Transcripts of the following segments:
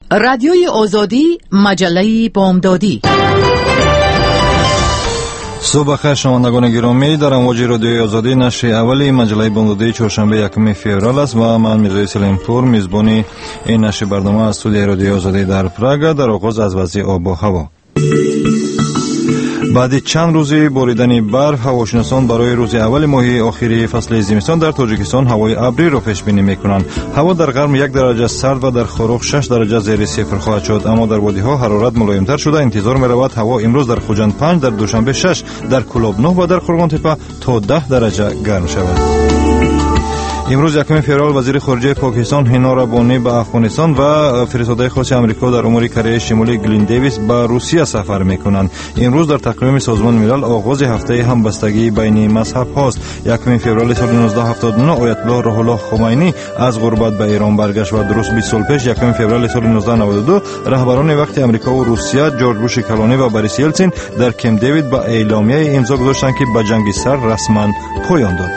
رادیوی آزادی، مجله بامدادی. صبح بخیر شنوندگان گرامی، در امواج رادیوی آزادی نشر اولی مجله بامدادی چهارشنبه 1 فوریه است و من میرزا سلیمپور میزبانی این نشر برنامه از استودیوی رادیوی آزادی در پراگ. در آغاز از وضع آب و هوا. بعد چند روزی باریدن برف، هواشناسان برای روز اول ماه آخری فصل زمستان در تاجیکستان هوای ابری را پیش بینی میکنند. هوا در غرب 1 درجه سرد و در خاروخ 6 درجه زیر صفر خواهد شد، اما در وادی‌ها حرارت ملایم‌تر شده. انتظار می‌رود هوا امروز در خوجند 5، در دوشنبه 6، در کلاب 9 و در خرگان تپه تا 10 درجه گرم شود. امروز 1 فوریه وزیر خارجه پاکستان هینا ربانی به افغانستان و فرستاده خاص آمریکا در امور کره شمالی گلین دیویس به روسیه سفر میکنند. امروز در تقویم سازمان ملل آغاز هفته همبستگی بین مذهب هاست. 1 فوریه سال 1979 آیت الله روح الله خمینی از غربت به ایران برگشت و درست 20 سال پیش 1 فوریه سال 1992 رهبران وقت آمریکا و روسیه جورج بوش کلانی و بوریس یلتسین در کمپ دیوید به اعلامیه امضا گذاشتند که به جنگ سرد رسما پایان داد.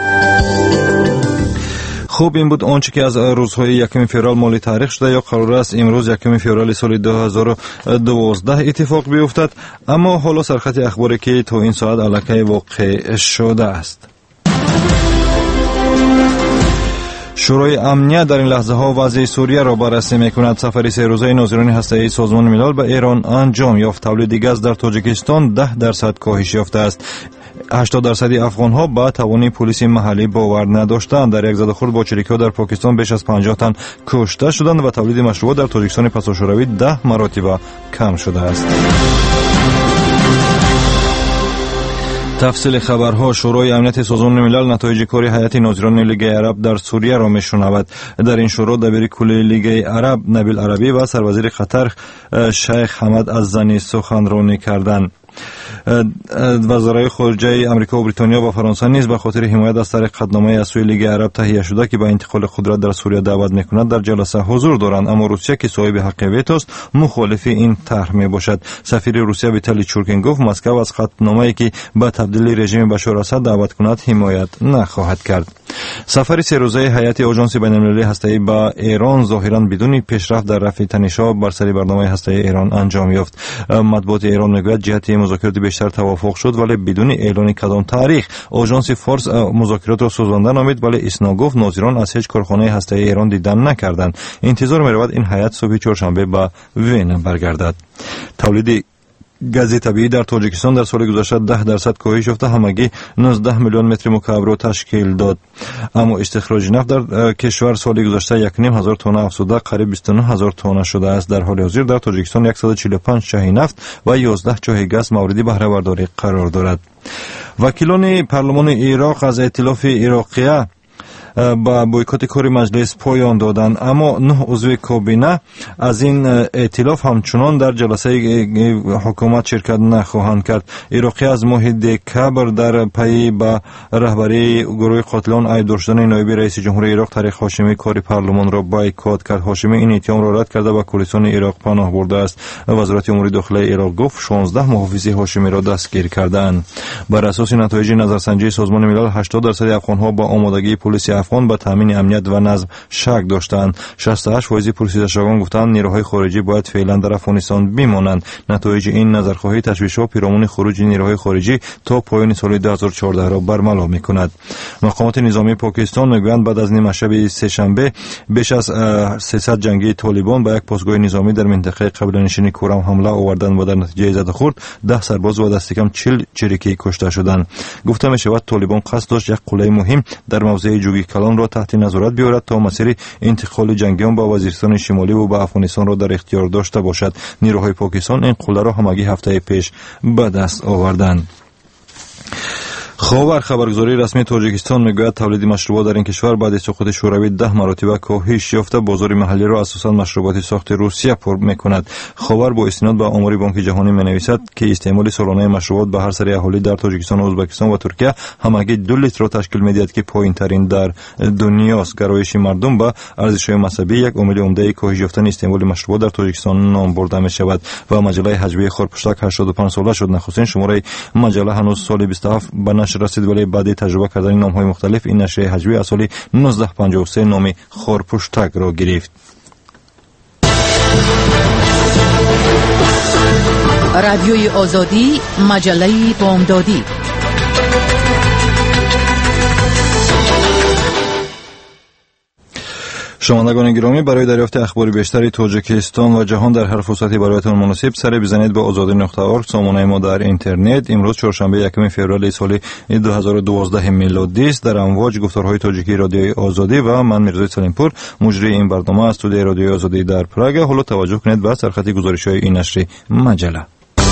خوب، این بود آنچه که از روزهای 1 فوریه مالی تاریخ شده یا قرار است امروز 1 فوریه سال 2012 اتفاق بیفتد. اما حالا سرخط اخباری که تا این ساعت الکی واقع شده است. شورای امنیت در این لحظه ها وضع سوریه را بررسی میکند. سفر 3 روزه ناظران هسته‌ای سازمان ملل به ایران انجام یافت. تولید گاز در تاجیکستان 10% کاهش یافته است. 80% افغان ها با توان پلیس محلی باور نداشتند. در یک زدخورد با چریک‌ها در پاکستان بیش از 50 تن کشته شدند و تولید مشروبات در تاجیکستان پساشوروی 10 مراتب کم شده است. تفصیل خبرها. شورای امنیت سازمان ملل نتایج کار هیئت ناظران لیگ عرب در سوریه را میشنود. در این شورا دبیر کل لیگ عرب نبیل عربی و سروزیر قطر شیخ حمد الزنی سخنرانی کردند. وزرای خارجه امریکا و بریتانیا و فرانسه نیز به خاطر حمایت از طریق قطعنامه از سوی لیگ عرب تهیه شده که به انتقال قدرت در سوریه دعوت میکند در جلسه حضور دارند، اما روسیه که صاحب حق ویتو است مخالف این طرح میباشد. سفیر روسیه ویتالی چورکین گفت مسکو از قطعنامه‌ای که به تبدیل رژیم بشار اسد دعوت کند حمایت نخواهد کرد. سفر 3 روزه هیئت آژانس بین‌المللی هسته‌ای به ایران ظاهراً بدون پیشرفت در رفع تنش‌ها بر سر برنامه هسته‌ای ایران انجام یافت. مطبوعات ایران میگوید جهت مذاکرات بیشتر توافق شد ولی بدون اعلان کدام تاریخ. آژانس فارس مذاکرات را سوزانده نامید ولی اسنا گفت ناظران از هیچ کارخانه هسته‌ای ایران دیدن نکردند. انتظار می‌رود این هیئت صبح چهارشنبه به وین برگردد. تولید گاز طبیعی در تاجیکستان در سال گذشته 10% کاهش یافته همگی 19 میلیون متر مکعب را تشکیل داد، اما استخراج نفت در کشور سال گذشته 1,500 تن افزوده قریب 29,000 تن شده است. در حال حاضر در تاجیکستان 145 چاه نفت و 11 چاه گاز مورد بهره برداری قرار دارد. وکیلان پارلمان عراق از ائتلاف عراقیه با بویکوت کار مجلس پایان دادند، اما 9 عضو کابینه از این ائتلاف همچنان در جلسه حکومت شرکت نخواهند کرد. عراقی از ماه دکبر در پی به رهبری گروه قاتلان عیب شدن نایب رئیس جمهور عراق طارق هاشمی کار پارلمان را بایکوت کرد. هاشمی این اتهام را رد کرده و کولیسان عراق پناه برده است. وزارت امور داخلی عراق گفت 16 محافظ هاشمی را دستگیر کردند. بر اساس نتایج نظرسنجی سازمان ملل 80% افغان‌ها با آمادگی پلیس افغان به تامین امنیت و نظم شک داشتند. 68% پرسیدشگان گفتند نیروهای خارجی باید فعلا در افغانستان بمانند. نتایج این نظرخواهی تشویش‌ها پیرامون خروج نیروهای خارجی تا پایان سال 2014 را برملا می‌کند. مقامات نظامی پاکستان میگویند بعد از نیمه شب سه‌شنبه بیش از 300 جنگی طالبان به یک پاسگاه نظامی در منطقه قبیله‌نشین کورم حمله آوردند و در نتیجه زدخورد 10 سرباز و دست کم 40 چریکی کشته شدند. گفته می‌شود طالبان قصد داشت یک قلعه مهم در موضع جوگی کلان را تحت نظارت بیاورد تا مسیر انتقال جنگیان به وزیرستان شمالی و به افغانستان را در اختیار داشته باشد. نیروهای پاکستان این قلعه را همگی هفته پیش به دست آوردند. خبرگزاری رسمی تاجیکستان میگوید تولید مشروبات در این کشور بعد از سقوط شوروی 10 مراتب کاهش یافته. بازار محلی را اساساً مشروبات ساخت روسیه پر میکند. خبر با استناد به آمار بانک جهانی مینویسد که استعمال سالانه مشروبات به هر سری اهالی در تاجیکستان و ازبکستان و ترکیه همگی 2 لیتر را تشکیل میدهد که پایین ترین در دنیاست. گرایش مردم به ارزش‌های مذهبی یک عامل عمده کاهش یافتن استعمال مشروبات در تاجیکستان نام برده میشود و مجله حجوی خورپشتک 85 ساله شد. نخستین شماره مجله هنوز سال 27 به نشر رسید ولی بعد تجربه کردن نام‌های مختلف این نشریه حجوی از سال 1953 نام خورپشتک را گرفت. رادیوی آزادی، مجله بامدادی. شنوندگان گرامی، برای دریافت اخبار بیشتری تاجیکستان و جهان در هر فرصتی برایتان مناسب سر بزنید به azadi.org، سامانه ما در اینترنت. امروز چهارشنبه 1 فوریه سال 2012 میلادی است. در امواج گفتارهای تاجیکی رادیوی آزادی و من میرزا سلیمپور مجری این برنامه از استودیوی رادیوی آزادی در پراگ. حالا توجه کنید به سرخط گزارش‌های این نشر مجله.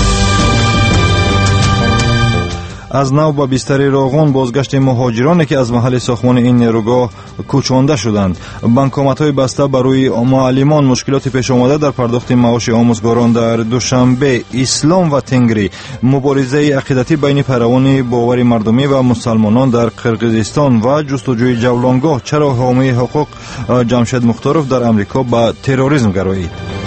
از نو به بستر راغون بازگشت مهاجرانی که از محل ساختمان این نیروگاه کوچانده شدند. بانکومت‌های بسته برای معلمان، مشکلات پیش آمده در پرداخت معاش آموزگاران در دوشنبه، اسلام و تنگری، مبارزه عقیدتی بین پیروان باور مردمی و مسلمانان در قرقیزستان و جستجوی جولانگاه. چرا حامی حقوق جمشید مختاروف در امریکا به تروریسم گرایید؟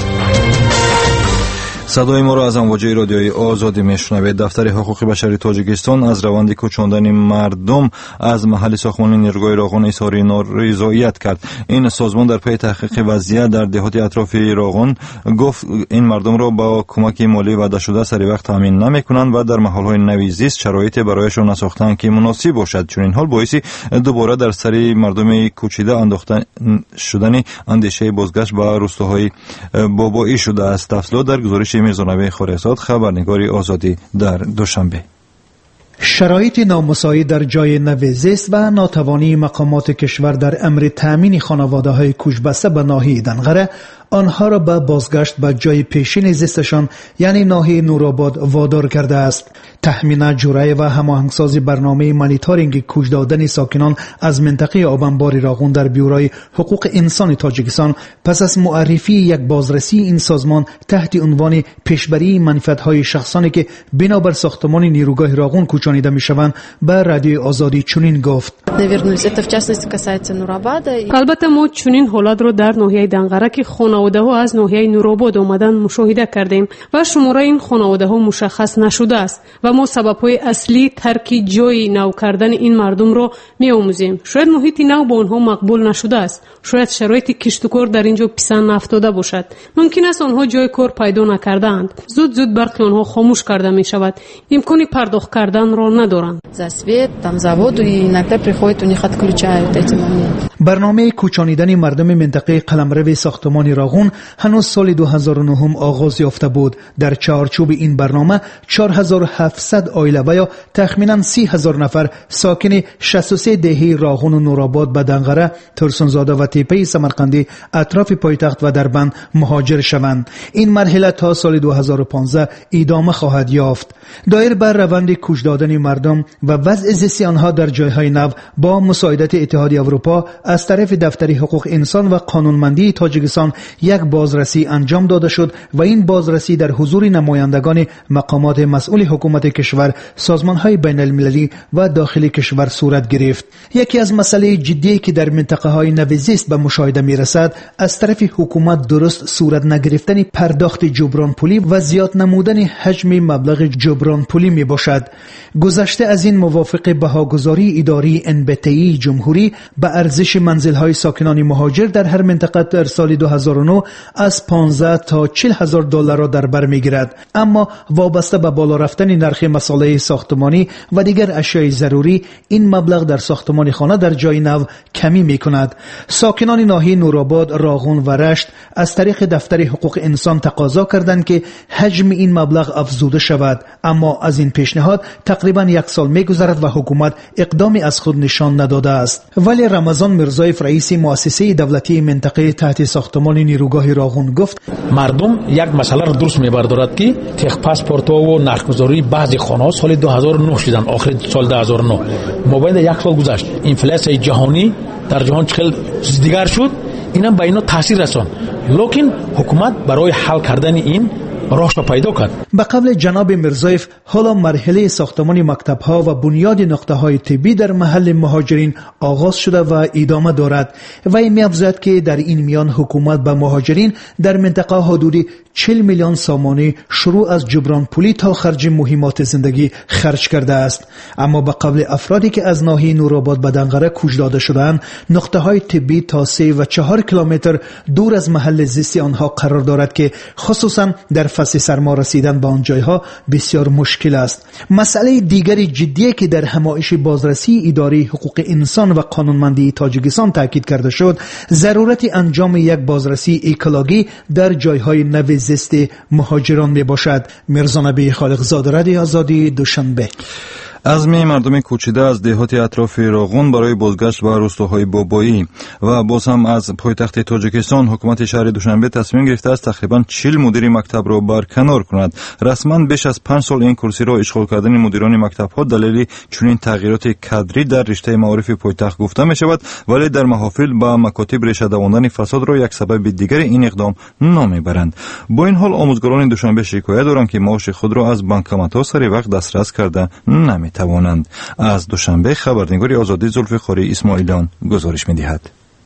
صدای ما را از امواج رادیوی آزادی میشنوید. دفتر حقوق بشری تاجیکستان از روند کوچاندن مردم از محل ساختمان نیروگاه راغون اظهار نارضایت کرد. این سازمان در پی تحقیق وضعیت در دهات اطراف راغون گفت این مردم را با کمک مالی وعده شده سری وقت تامین نمی‌کنند و در محل‌های نوی زیست شرایط برایشان نساختند که مناسب باشد. چون این حال باعث دوباره در سری مردم کوچیده انداختن شدن اندیشه بازگشت به روستاهای بابایی شده است. تفصیلات در گزارش میرزا خورسات، خبرنگاری آزادی در دوشنبه. شرایط نامساعد در جای نوزیست و ناتوانی مقامات کشور در امر تامین خانواده‌های کوچ‌بسته به ناحیه دنغره آنها را به بازگشت به جای پیشین زیستشان یعنی ناحیه نورآباد وادار کرده است. تخمین جرعه و هماهنگسازی برنامه مانیتورینگ کوچ دادن ساکنان از منطقه آبانبار راغون در بیوروی حقوق انسان تاجیکستان پس از معرفی یک بازرسی این سازمان تحت عنوان پیشبری منفعت‌های شخصانی که بنابر ساختمان نیروگاه راغون کوچانیده می‌شوند به رادیوی آزادی چنین گفت: البته ما چنین حالت را در ناحیه دنغره که خانواده‌ها از ناحیه نورآباد آمدن مشاهده کردیم و شماره این خانواده‌ها مشخص نشده است و ما سبب‌های اصلی ترک جای نو کردن این مردم را می‌آموزیم. شاید محیط نو با آنها مقبول نشده است، شاید شرایط کشت و کار در اینجا پسند نافتاده باشد، ممکن است آنها جای کار پیدا نکردند، زود برخی آنها خاموش کرده می‌شود، امکان پرداخت کردن را ندارند. برنامه کوچانیدن مردم منطقه قلمرو ساختمان راغون هنوز سال 2009 آغاز یافته بود. در چارچوب این برنامه 4700 عائله و یا تخمینا 30000 نفر ساکن 63 دهه راغون و نورآباد به دنغره، ترسونزاده و تپه سمرقندی اطراف پایتخت و دربند مهاجر شوند. این مرحله تا سال 2015 ادامه خواهد یافت. دایر بر روند کوچ دادن مردم و وضع زیستی آنها در جایهای نو با مساعدت اتحادیه اروپا از طرف دفتر حقوق انسان و قانونمندی تاجیکستان یک بازرسی انجام داده شد و این بازرسی در حضور نمایندگان مقامات مسئول حکومت کشور، سازمان‌های بین المللی و داخلی کشور صورت گرفت. یکی از مسائل جدی که در منطقه‌های نوزیست به مشاهده می‌رسد از طرف حکومت درست صورت نگرفتن پرداخت جبران پولی و زیاد نمودن حجم مبلغ جبران پولی میباشد. گذشته از این موافق بهاگذاری اداری NBTI جمهوری به ارزش منزل‌های ساکنان مهاجر در هر منطقه در سال 2009 از 15 تا 40,000 دلار را در بر میگیرد، اما وابسته به بالا رفتن نرخ مصالح ساختمانی و دیگر اشیاء ضروری این مبلغ در ساختمان خانه در جای نو کمی میکند. ساکنان ناحیه نورآباد، راغون و رشت از طریق دفتر حقوق انسان تقاضا کردند که حجم این مبلغ افزوده شود، اما از این پیشنهاد تقریبا یک سال میگذرد و حکومت اقدامی از خود نشان نداده است. ولی رمضان میرزایف رئیس مؤسسه دولتی منطقه تحت ساختمان نیروگاه راغون گفت: مردم یک مسئله را درست میبردارد که تخ پاسپورت و نرخ‌گذاری بعضی خانه‌ها سال 2009 شدن، آخر سال 2009 مابین یک سال گذشت. اینفلاسیون جهانی در جهان چقدر دیگر شد، اینم به اینا تاثیر رساند، لکن حکومت برای حل کردن این راهش پیدا کرد. به قول جناب میرزایف، حالا مرحله ساختمان مکتب‌ها و بنیاد نقطه‌های طبی در محل مهاجرین آغاز شده و ادامه دارد. وی می‌افزاید که در این میان حکومت به مهاجرین در منطقه حدود 40 میلیون سامانه شروع از جبران پولی تا خرج مهمات زندگی خرج کرده است. اما به قول افرادی که از ناحیه نورآباد به دنغره کوچ داده شدند، نقطه‌های طبی تا 3 و 4 کیلومتر دور از محل زیستی آنها قرار دارد که خصوصاً در در فصل سرما رسیدن به آن جایها بسیار مشکل است. مسئله دیگر جدی که در همایش بازرسی اداره حقوق انسان و قانونمندی تاجیکستان تاکید کرده شد، ضرورت انجام یک بازرسی اکولوژی در جایهای نو زیست مهاجران می باشد. میرزا نبی خالقزاده، رادیو آزادی، دوشنبه. عزم مردم کوچیده از دهات اطراف راغون برای بازگشت به روستاهای بابایی و باز هم از پایتخت تاجیکستان، حکومت شهر دوشنبه تصمیم گرفته است تقریبا 40 مدیر مکتب را برکنار کند. رسما بیش از 5 سال این کرسی را اشغال کردن مدیران مکتب ها دلیل چنین تغییرات کادری در رشته معارف پایتخت گفته می شود، ولی در محافل با مکاتب ریشه دواندن فساد را یک سبب دیگر این اقدام نامی برند. با این حال آموزگاران دوشنبه شکایت دارند که معاش خود را از بانکمات ها سری وقت دسترس کرده نمی توانند. از دوشنبه خبرنگار آزادی زلفقاری اسماعیلیان گزارش می‌دهد.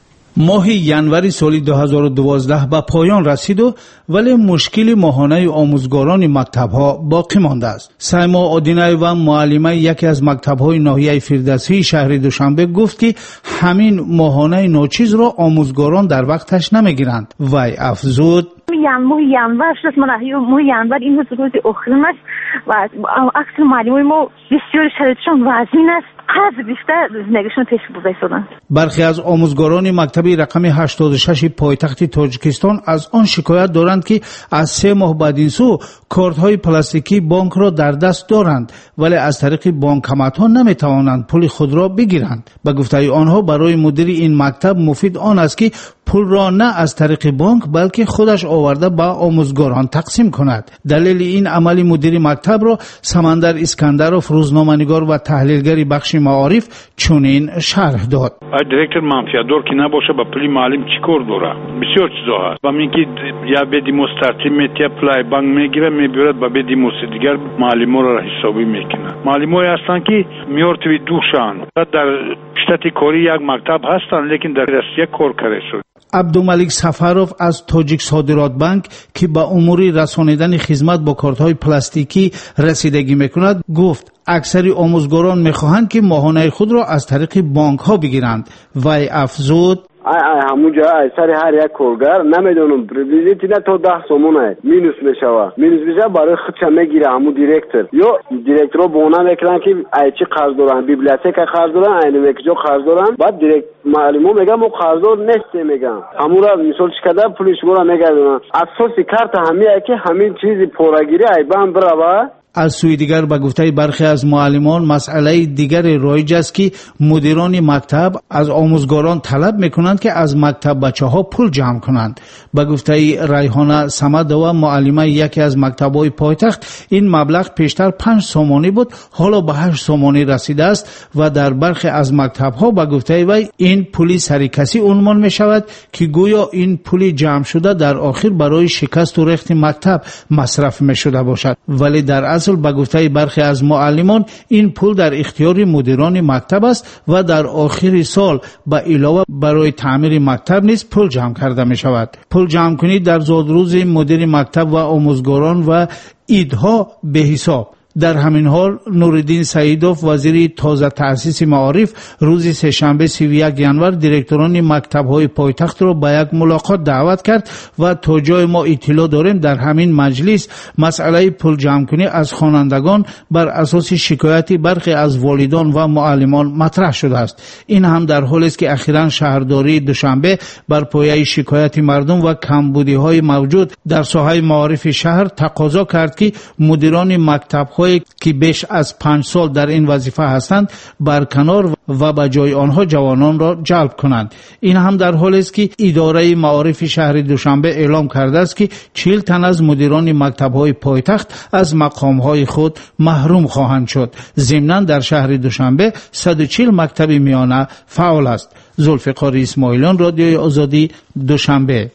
ماه ینور سال 2012 به پایان رسید ولی مشکل ماهانه آموزگاران مکتب‌ها باقی مانده است. سیما آدینای و معلمه یکی از مکتب‌های ناحیه فردوسی شهر دوشنبه گفت که همین ماهانه ناچیز را آموزگاران در وقتش نمیگیرند. وی افزود: ماه ینور شد، ماه ینور این روز اخرین است و اکثر معلمان ما بسیار شرایطشان وضعین است. از بیشتر زندگیشون پیش بردن. برخی از آموزگاران مکتب رقم 86 پایتخت تاجیکستان از آن شکایت دارند که از 3 ماه بعد این سو کارت‌های پلاستیکی بانک را در دست دارند ولی از طریق بانکمات‌ها نمی‌توانند پول خود را بگیرند. به گفته آنها برای مدیر این مکتب مفید آن است که پول را نه از طریق بانک بلکه خودش آورده با آموزگاران تقسیم کند. دلیل این عمل مدیر مکتب را سمندر اسکندرов، روزنامه‌نگار و تحلیلگر بخش معارف چنین شرح داد. دیرکتور منفیادور که نباشه با پول معلم چیکار داره؟ بسیار چیزا هست. و میگه یا بدی مسترتی میتیا پلای بانک میگیره میبرد با بدی مست دیگر معلم‌ها را حسابی میکنه. معلم‌ها هستن که میورتوی دوشان. در شتات کاری یک مکتب هستن لیکن در روسیه کار کرده. عبدالملک سفروف از تاجیک صادرات بانک که با امور رسانیدن خدمات با کارت‌های پلاستیکی رسیدگی میکند گفت اکثر آموزگاران میخواهند که ماهانه خود را از طریق بانک ها بگیرند. وی افزود: همونجا سر هر یک کارگر نمیدونم پریویزیتی نه تا 10 سومونه مینوس میشه برای خودش میگیره همون دیرکتور یا دیرکتور بونه میکنن که چی قرض دارن، بیبلیوتک قرض دارن، اینو میگه قرض دارن، بعد دیرکت معلمو میگه ما قرضدار نیستیم، میگن همون را مثال چکده پولیس گورا میگردن اساسی کارت همیه که همین چیزی پورگیری ایبان برابر. از سوی دیگر به گفته برخی از معلمان مسئله دیگر رایج است که مدیران مکتب از آموزگاران طلب میکنند که از مکتب بچه‌ها پول جمع کنند. به گفته ریحانه صمدova، معلمه یکی از مکتب‌های پایتخت، این مبلغ پیشتر 5 سومانی بود، حالا به 8 سومانی رسیده است و در برخی از مکتب‌ها به گفته وی این پول سری کسی عنوان میشود که گویا این پول جمع شده در آخر برای شکست و ریخت مکتب مصرف میشده باشد، ولی در اصل به گفته برخی از معلمان این پول در اختیار مدیران مکتب است و در آخر سال به علاوه برای تعمیر مکتب نیز پول جمع کرده می شود. پول جمع کنی در زادروز مدیر مکتب و آموزگاران و ایدها به حساب. در همین حال نوردین سعیدوف، وزیر تازه تأسیس معارف، روز سه‌شنبه 31 ینور دیرکتوران مکتب‌های پایتخت را به یک ملاقات دعوت کرد و تا جای ما اطلاع داریم در همین مجلس مسئله پول جمع‌کنی از خوانندگان بر اساس شکایتی برخی از والدان و معلمان مطرح شده است. این هم در حالی است که اخیراً شهرداری دوشنبه بر پایه شکایت مردم و کمبودی‌های موجود در ساحه معارف شهر تقاضا کرد که مدیران مکتب‌های که بیش از 5 سال در این وظیفه هستند برکنار و به جای آنها جوانان را جلب کنند. این هم در حالی است که اداره معارف شهر دوشنبه اعلام کرده است که 40 تن از مدیران مکتب‌های پایتخت از مقام‌های خود محروم خواهند شد. ضمناً در شهر دوشنبه 140 مکتب میانه فعال است. زلفقاری اسماعیلیان، رادیوی آزادی، دوشنبه.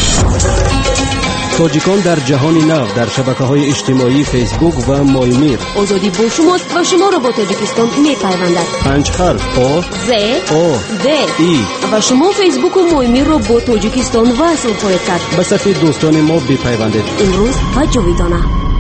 تاجیکان در جهان نو در شبکه‌های اجتماعی فیسبوک و مایمیر. آزادی با شماست و شما را با تاجیکستان می‌پیوندد. 5 حرف آ ز آ د ای و شما فیسبوک و مایمیر را با تاجیکستان وصل خواهید کرد. به صفحه دوستان ما بپیوندید. امروز و جاویدانه.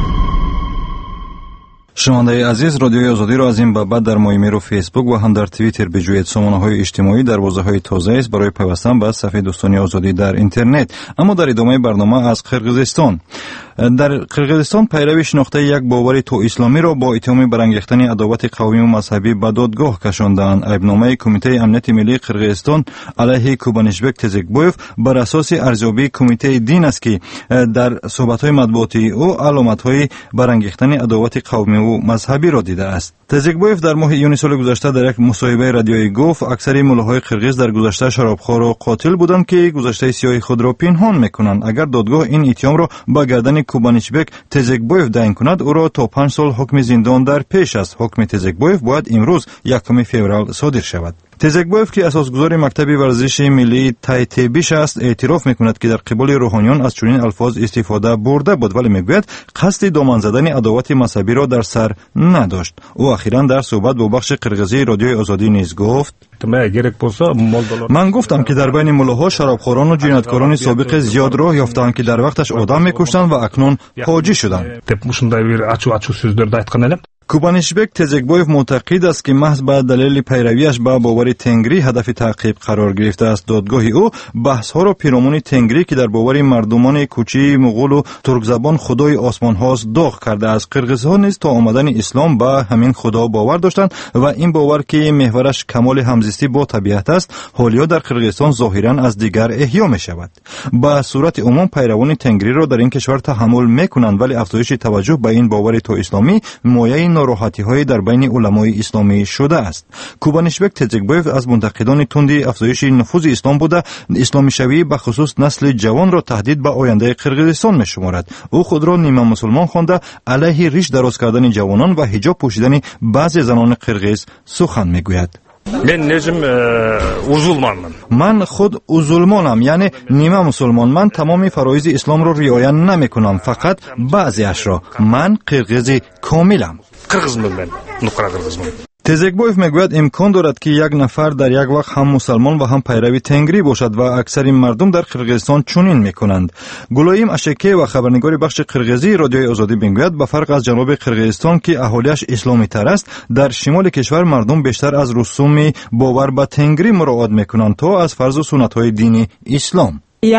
شنونده عزیز، رادیوی آزادی را از این به بعد در مایمیر و فیسبوک و هم در توییتر بجوید. سامانه‌های اجتماعی دروازه‌های تازه است برای پیوستن به صفحه دوستان آزادی در اینترنت. اما در ادامه برنامه از قرقیزستان. در قرقیزستان پیروی شناخته یک باور تو اسلامی را با اتهام برانگیختن عداوت قومی و مذهبی به دادگاه کشاندند. ایبنامه کمیته امنیت ملی قرقیزستان علیه کوبانشبک تزکبویف بر اساس ارزیابی کمیته دین است که در صحبت‌های مطبوعاتی او علامت‌های برانگیختن عداوت قومی و مذهبی را دیده است. تزکبویف در ماه یونیو سال گذشته در یک مصاحبه رادیویی گفت اکثر ملاهای قرقیز در گذشته شرابخوار و قاتل بودند که گذشته سیاه خود را پنهان میکنند. اگر دادگاه این اتهام را به گردن کوبانشبک تزکبویف تعیین کند او را تا 5 سال حکم زندان در پیش است. حکم تزکبویف باید امروز 1 فوریه صادر شود. تزکبویف که اساسگذار مکتب ورزش ملی تایتبیش است اعتراف میکند که در قبال روحانیان از چنین الفاظ استفاده برده بود، ولی میگوید قصد دامن زدن عداوت مذهبی را در سر نداشت. او اخیراً در صحبت با بخش قرقیزی رادیوی آزادی نیز گفت من گفتم که در بین ملاها شرابخوران و جنایتکاران سابق زیاد راه یافتند که در وقتش آدم میکشتند و اکنون حاجی شدند. کوبانشبک تزکبویف معتقد است که محض به دلیل پیرویش به باور تنگری هدف تعقیب قرار گرفته است. دادگاه او بحث‌ها را پیرامون تنگری که در باور مردمان کوچی مغول و ترک زبان خدای آسمان هاست داغ کرده است. قرقیزها نیز تا آمدن اسلام به همین خدا باور داشتند و این باور که محورش کمال همزیستی با طبیعت است حالی‌ها در قرقیزستان ظاهراً از دیگر احیا می شود. به صورت عموم پیروان تنگری را در این کشور تحمل می‌کنند، ولی افزایش توجه به این باور تو اسلامی مایه ناراحتی‌های در بین علمای اسلامی شده است. کوبانشبک تزکبویف از منتقدان تندی افزایش نفوذ اسلام بوده اسلامی شوی به خصوص نسل جوان را تهدید به آینده قرقیزستان می‌شمارد. او خود را نیمه مسلمان خوانده علیه ریش دراز کردن جوانان و حجاب پوشیدن بعضی زنان قرقیز سخن می‌گوید. من خود ازولمانم، یعنی نیمه مسلمان. من تمام فرایض اسلام را رعایت نمی‌کنم، فقط بعضی‌اش را. من قرقیز کاملم. تزکبویف میگوید امکان دارد که یک نفر در یک وقت هم مسلمان و هم پیروی تنگری باشد و اکثر مردم در قرقیزستان چنین میکنند. گلایم اشکی و خبرنگار بخش قرقیزی رادیوی آزادی میگوید به فرق از جنوب قرقیزستان که اهالیش اسلامی تر است، در شمال کشور مردم بیشتر از رسوم باور به تنگری مراعات میکنند تا از فرض و سنت های دین اسلام.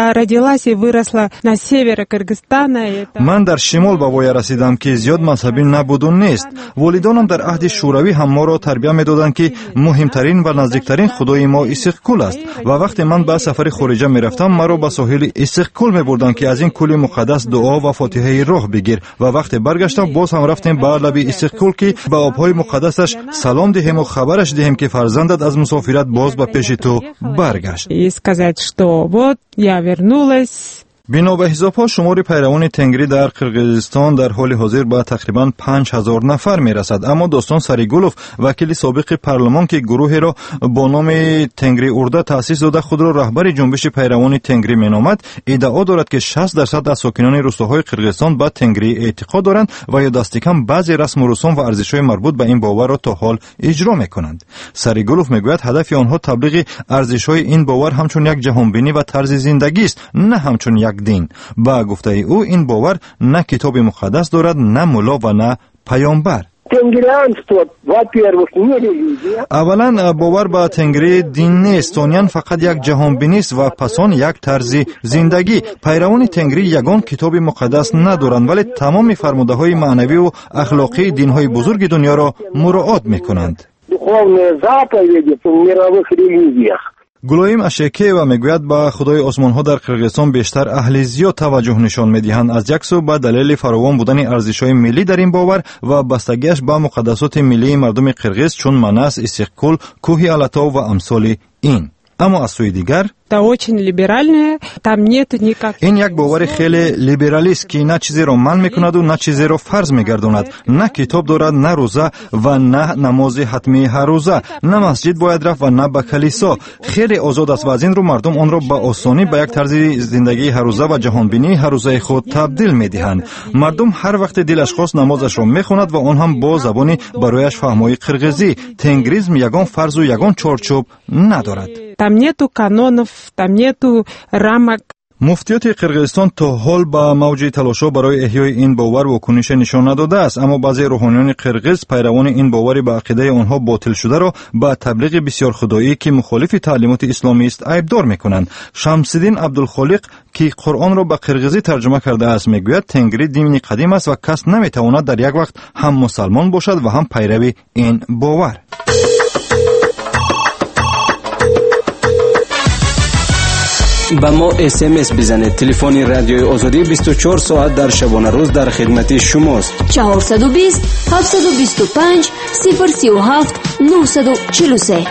من در شمال به وای رسیدم که زیاد مذهبی نبود و نیست. والدانم در عهد شوروی هم ما را تربیت میدادند که مهمترین و نزدیکترین خدای ما استقلال است و وقتی من به سفر خارجه میرفتم مرا به ساحل استقلال میبردند که از این کوه مقدس دعا و فاتحه راه بگیر و وقتی برگشتم باز هم رفتیم به لب استقلال که به آبهای مقدسش سلام دهیم و خبرش دهیم که فرزندت از مسافرت باز به پیش تو برگشت. بنا به حساب‌ها شمار پیروان تنگری در قرقیزستان در حال حاضر به تقریباً 5000 نفر میرسد. اما دوستان سریگولوف وکیل سابق پارلمان که گروهی را با نام تنگری ارده تأسیس داده خود را رهبر جنبش پیروان تنگری مینامد، ادعا دارد که 60% از ساکنان روستاهای قرقیزستان به تنگری اعتقاد دارند و یا دست کم بعضی رسم و رسوم و ارزش‌های مربوط به این باور را تا حال اجرا می‌کنند. سریگولوف میگوید هدف آنها تبلیغ ارزش‌های این باور همچون یک جهانبینی و طرز زندگی است، نه همچون یک دین. با گفته او این باور نه کتاب مقدس دارد، نه مولا و نه پیامبر. اولا باور به تنگری دین نیست، ثانیاً فقط یک جهانبینی است و پسان یک طرز زندگی. پیروان تنگری یگان کتاب مقدس ندارند ولی تمام فرموده‌های معنوی و اخلاقی دین‌های بزرگ دنیا را مراعات می‌کنند. گلایم اشکی و میگوید به خدای آسمان ها در قرقیزستان بیشتر اهل زیاد توجه نشان میدهند. از یک سو به دلیل فراوان بودن ارزش‌های ملی در این باور و بستگیش به مقدسات ملی مردم قرقیز چون منس، استقلال، کوه التا و امثال این. اما از سوی دیگر این یک باور خیلی لیبرالیست که نه چیزی را منع میکند و نه چیزی را فرض میگرداند، نه کتاب دارد، نه روزه و نه نماز حتمی هر روزه، نه مسجد باید رفت و نه به کلیسا. خیلی آزاد است و از این رو مردم آن را به آسانی به یک طرز زندگی هر روزه و جهانبینی هر روزه خود تبدیل میدهند. مردم هر وقت دلش خواست نمازش را میخواند و آن هم با زبانی برایش فهمای قرقیزی. تنگریزم یگان فرض و یگان چارچوب ندارد. Там нету канонов, там нету рамок. مفتیات قرقیزستان تا حال با موج تلاش‌ها برای احیای این باور واکنش نشان نداده است، اما بعضی روحانیان قرقیز پیروان این باوری به عقیده آنها باطل شده را با تبلیغ بسیار خدایی که مخالف تعلیمات اسلامی است عیبدار می‌کنند. شمس‌الدین عبدالخالق که قرآن را به قرقیزی ترجمه کرده است میگوید تنگری دینی قدیم است و کس نمیتواند در یک وقت هم مسلمان باشد و هم پیرو این باور. با ما SMS بزنید. تلفن رادیوی آزادی 24 ساعت در شبانه روز در خدمت شماست. 420 725 037 943.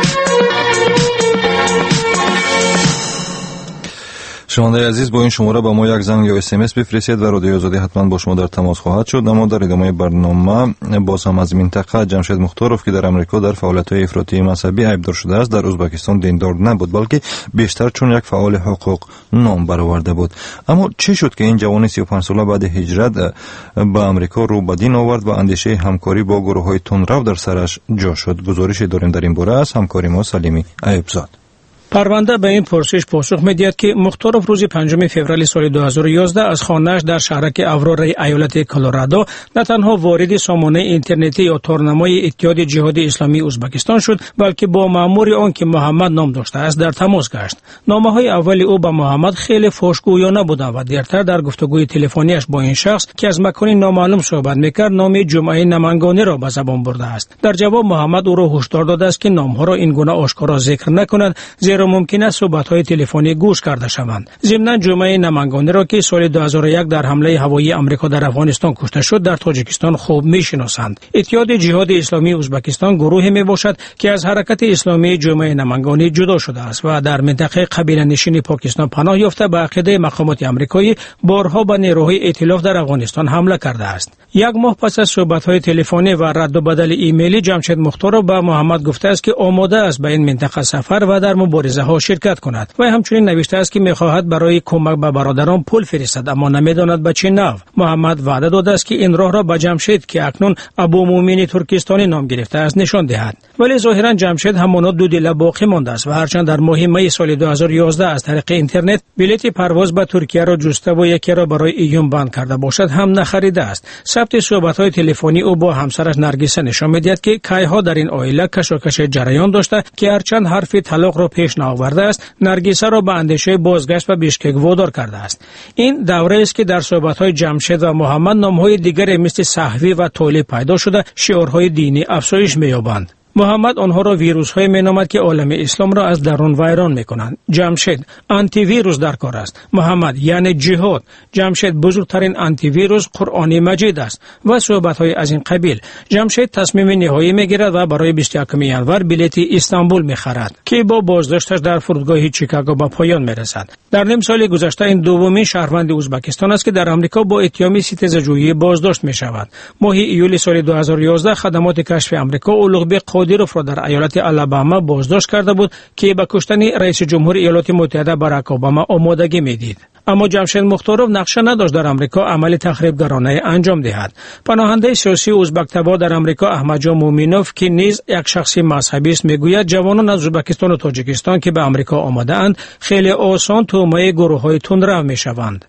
شنونده عزیز، با این شماره با ما یک زنگ یا SMS بفرستید و رادیوی آزادی حتما با شما در تماس خواهد شد. اما در ادامه برنامه باز هم از منطقه جمشید مختارov که در امریکا در فعالیت‌های افراطی مذهبی عیبدار شده است در ازبکستان دیندار نبود، بلکه بیشتر چون یک فعال حقوق نام برآورده بود. اما چه شد که این جوان 35 ساله بعد هجرت به امریکا رو به دین آورد و اندیشه همکاری با گروه‌های تندرو در سرش جا شد؟ گزارشی داریم در این باره از همکاری ما سلیمی ایوبزاد. پرونده به این پرسش پاسخ می‌دهد که مختارov روز 5 فوریه سال 2011 از خانه‌اش در شهرک اورورا ایالت کلرادو نه تنها وارد سامانه اینترنتی یا تورنمای اتحاد جهادی اسلامی ازبکستان شد، بلکه با مأمور آن که محمد نام داشته است در تماس گشت. نامه‌های اولی او به محمد خیلی فحش‌گویانه بودند و دیرتر در گفتگوی تلفنیش با این شخص که از مکانی نامعلوم صحبت می‌کرد نام جمعه نمنگانی را به زبان برده است. در جواب محمد او را هشدار داده است که نام‌ها را این گونه آشکارا ذکر نکند، زیرا ممکن است صحبت‌های تلفنی گوش کرده شوند. ضمن جمعه نمنگانی را که سال 2001 در حمله هوایی آمریکا در افغانستان کشته شد در تاجیکستان خوب می‌شناسند. اتحاد جهادی اسلامی ازبکستان گروهی میباشد که از حرکت اسلامی جمعه نمنگانی جدا شده است و در منطقه قبیله نشین پاکستان پناه یافته به عقیده مقامات آمریکایی بارها به نیروهای ائتلاف در افغانستان حمله کرده است. یک ماه پس از صحبت‌های تلفنی و رد و بدل ایمیلی، جمشید مختارov به محمد گفته است که آماده است به این منطقه سفر و در مبارزه‌ها شرکت کند و همچنین نوشته است که می‌خواهد برای کمک به برادران پول فرستد، اما نمی‌داند به چه نحو. محمد وعده داده است که این راه را به جمشید که اکنون ابو مومن ترکستانی نام گرفته است نشان دهد. ولی ظاهرا جمشید همانا دو دل باقی مانده است و هرچند در ماه می سال 2011 از طریق اینترنت بلیط پرواز به ترکیه را جسته و یکی را برای ایون بند کرده باشد هم نخریده است. ثبت صحبت‌های تلفنی او با همسرش نرگس نشان می‌دهد که کایها در این عائله کشاکش جریان داشته که هرچند حرف طلاق را پیش نآورده است، نرگس را به اندیشه بازگشت به بیشکک وادار کرده است. این دوره است که در صحبت‌های جمشید و محمد نام‌های دیگری مثل صحوی و طولی پیدا شده شعارهای دینی افزایش می‌یابند. محمد آنها را ویروس‌های می‌نامد که عالم اسلام را از درون ویران می‌کنند. جمشید آنتی ویروس در کار است. محمد یعنی جهاد. جمشید بزرگترین آنتی ویروس قرآن مجید است و صحبت‌های از این قبیل. جمشید تصمیم نهایی می‌گیرد و برای 21 ژانویه بلیط استانبول می‌خرد که با بازداشتش در فرودگاه چیکاگو به پایان می‌رسد. در نیم سال گذشته این دومین شهروند ازبکستان است که در آمریکا با اتهام ستیزجویی بازداشت می‌شود. ماه ایول سال 2011 خدمات کشف آمریکا اولوغبی قادیروف را در ایالت آلاباما بازداشت کرده بود که به کشتن رئیس جمهور ایالات متحده باراک اوباما آمادگی می‌دید. اما جمشید مختارov نقشه نداشت در آمریکا عمل تخریبگرانه انجام دهد. پناهنده سیاسی ازبک تبار در آمریکا احمدجان مومینوف که نیز یک شخص مذهبی است میگوید جوانان از ازبکستان و تاجیکستان که به آمریکا آمده اند خیلی آسان تومه گروه‌های تندرو میشوند.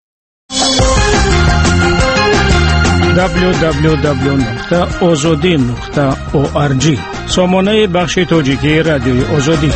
www.azadi.org سامانه بخش تاجیکی رادیوی آزادی.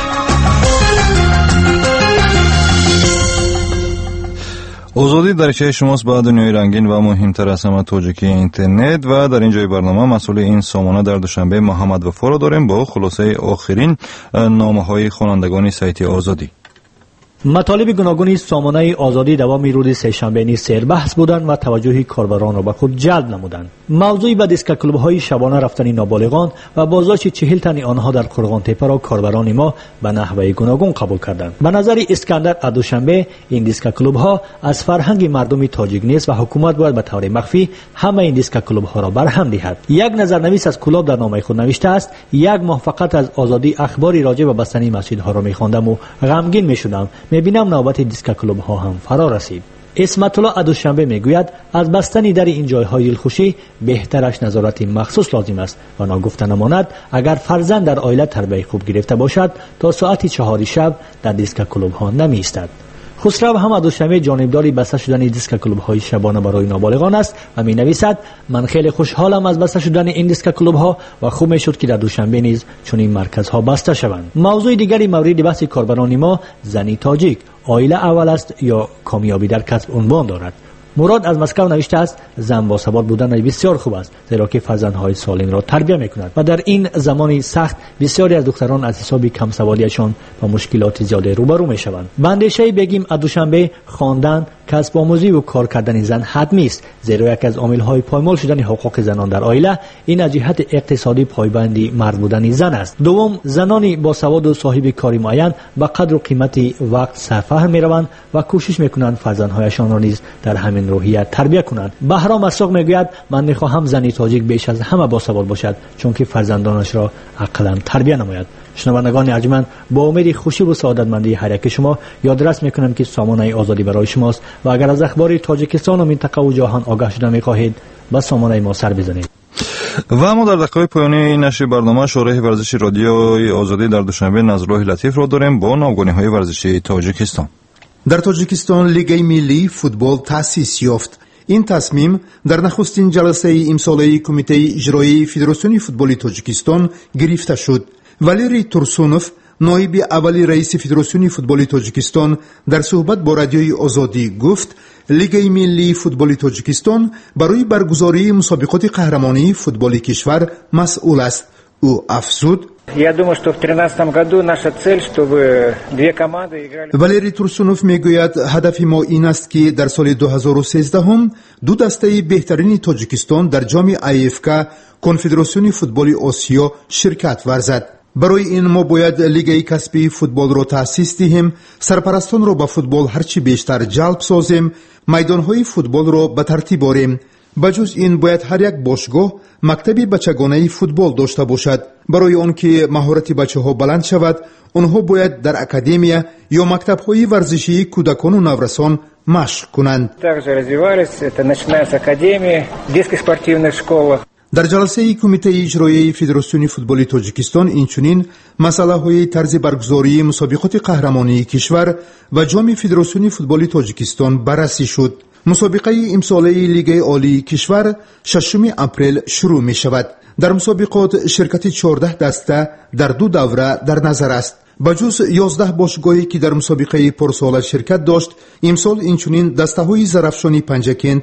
آزادی دریچه شماست با دنیای رنگین و مهمتر از همه تاجیکی اینترنت و در اینجای برنامه مسئول این سامانه در دوشنبه محمد وفا را داریم با خلاصه آخرین نامه‌های خوانندگان سایت آزادی. مطالب گوناگون سامانه آزادی دوام روز سه‌شنبه نیز سربحث بودند و توجه کاربران را به خود جلب نمودند. موضوع به دیسک کلوب‌های شبانه رفتن نابالغان و بازداشت 40 تن آنها در قرغان‌تپه را کاربران ما به نحوه گوناگون قبول کردند. به نظر اسکندر از دوشنبه این دیسک کلوب‌ها از فرهنگ مردم تاجیک نیست و حکومت باید به طور مخفی همه این دیسک کلوب‌ها را برهم دهد. یک نظرنویس از کلوب در نامه خود نوشته است: یک ماه فقط از آزادی اخباری راجع به بستنی مسجدها را می‌خواندم و غمگین می‌شدم. می‌بینم نوبت دیسک کلوب ها هم فرا رسید. اسمت الله دوشنبه میگوید از بستنی در این جایهای دلخوشی بهترش نظارت مخصوص لازم است و ناگفته نماند اگر فرزند در عائله تربیت خوب گرفته باشد تا ساعت 4 شب در دیسک کلوب ها نمی ایستد. خسرو هم دوشنبه جانبداری بسته شدن دیسک کلوب های شبانه برای نابالغان است و می نویسد من خیلی خوشحالم از بسته شدن این دیسک کلوب ها و خوب می شد که در دوشنبه نیز چنین مرکز ها بسته شوند. موضوع دیگری مورد بحث کاربران ما زنی تاجیک آیله اول است یا کامیابی در کسب عنوان دارد. مراد از مسکو نوشته است زن با ثبات بودن بسیار خوب است زیرا که فرزندهای سالم را تربیت می‌کند و در این زمانی سخت بسیاری از دختران از حساب کم سوالیشان با مشکلات زیاد روبرو می‌شوند. به اندیشه بگیم از دوشنبه خواندن، کسب آموزی و کار کردن زن حتمی است زیرا یک از عامل‌های پایمال شدن حقوق زنان در عائله این از جهت اقتصادی پایبندی مرد بودن زن است. دوم، زنانی با سواد و صاحب کاری معین به قدر و قیمت وقت سرفهم می‌روند و کوشش می‌کنند فرزندهایشان را نیز در همین روحیه تربیت کنند. بهرام اساق میگوید من می‌خواهم زنی تاجیک بیش از همه باسواد باشد چون که فرزندانش را عقلاً تربیت نماید. شنوندگان ارجمند، با امید خوشی و سعادتمندی هر یک شما یادرس میکنم که سامانه آزادی برای شماست و اگر از اخبار تاجیکستان و منطقه و جهان آگاه شده میخواهید به سامانه ما سر بزنید. و اما در دقیقه پایانی نشر برنامه شورای ورزشی رادیوی آزادی در دوشنبه نظرالله لطیف را داریم با ناگهانی ورزشی تاجیکستان. در تاجیکستان لیگ ملی فوتبال تأسیس یافت. این تصمیم در نخستین جلسه امساله کمیته اجرایی فدراسیون فوتبال تاجیکستان گرفته شد. والری تورسونوف نایب اولی رئیس فدراسیون فوتبال تاجیکستان در صحبت با رادیوی آزادی گفت لیگ ملی فوتبال تاجیکستان برای برگزاری مسابقات قهرمانی فوتبال کشور مسئول است. او افزود Я думаю, что в 2013 году наша цель, чтобы две команды играли. والری تورسونوف میگوید هدف ما این است که در سال 2013 هم دو دسته بهترین تاجیکستان در جام IFK کنفدراسیون فوتبال آسیا شرکت ورزد. برای این ما باید لیگ کسبی فوتبال را تأسیس دهیم، سرپرستان را به فوتبال هرچی بیشتر جلب سازیم، میدانهای فوتبال را به ترتیب آوریم. بجز این باید هر یک باشگاه مکتبی بچگانه فوتبال داشته باشد. برای آنکه مهارت بچه‌ها بلند شود، آنها باید در اکادمیا یا مکتب‌های ورزشی کودکان و نورسان مشق کنند. Также развивались, это начиная с академии, детских спортивных школ. در جلسه کمیته اجرایی فدراسیون فوتبال تاجیکستان اینچنین مسائل طرز برگزاری مسابقات قهرمانی کشور و جام فدراسیون فوتبال تاجیکستان بررسی شد. مسابقه امساله لیگ عالی کشور 6 اپریل شروع می شود. در مسابقات شرکت 14 دسته در دو دوره در نظر است. بجز 11 باشگاهی که در مسابقه پرسال شرکت داشت، امسال اینچنین دسته های زرافشانی پنجکند،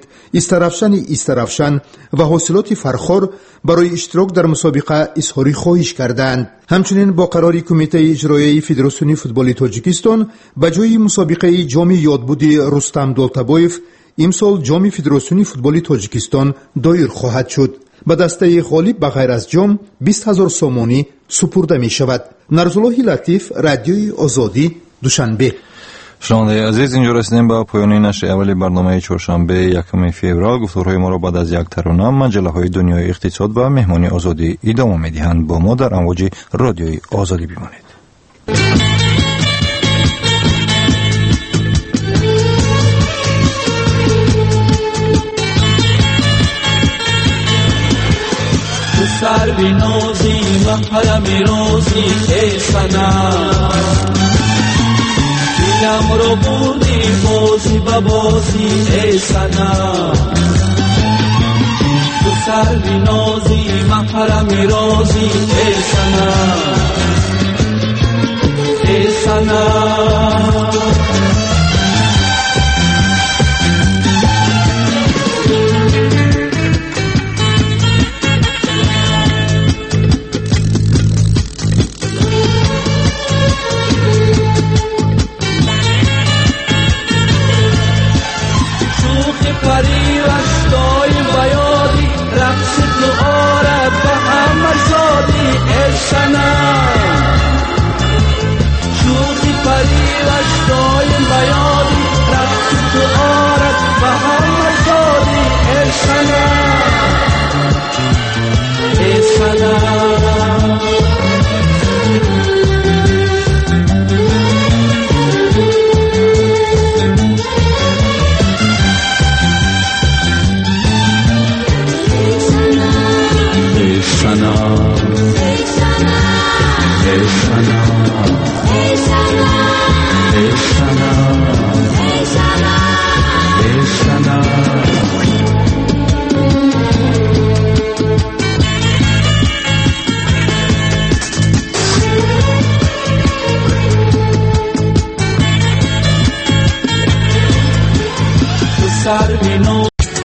استرافشان و حاصلات فرخار برای اشتراک در مسابقه اظهار خواهش کردند. همچنین با قرار کمیته اجرایی فدراسیون فوتبال تاجیکستان به جای مسابقه جام یادبود رستم دولتبایف امسال جام فدراسیون فوتبال تاجیکستان دایر خواهد شد. به دسته غالب بغیر از جام 20,000 سومانی سپرده می شود. نظرالله لطیف، رادیوی آزادی، دوشنبه. شنونده عزیز، اینجا رسیدیم به پایان نشر اولی برنامه چهارشنبه 1 فوریه. گفتگوهای ما را بعد از یک ترانه مجله‌های دنیای اقتصاد و مهمانی آزادی ادامه می‌دهند. با ما در امواج رادیوی آزادی بمانید. سر بی نازی من پرم رازی ای سنم دلم رو بردی بازی به بازی ای سنم تو سر بی نازی من پرم رازی ای سنم ای سنم Sana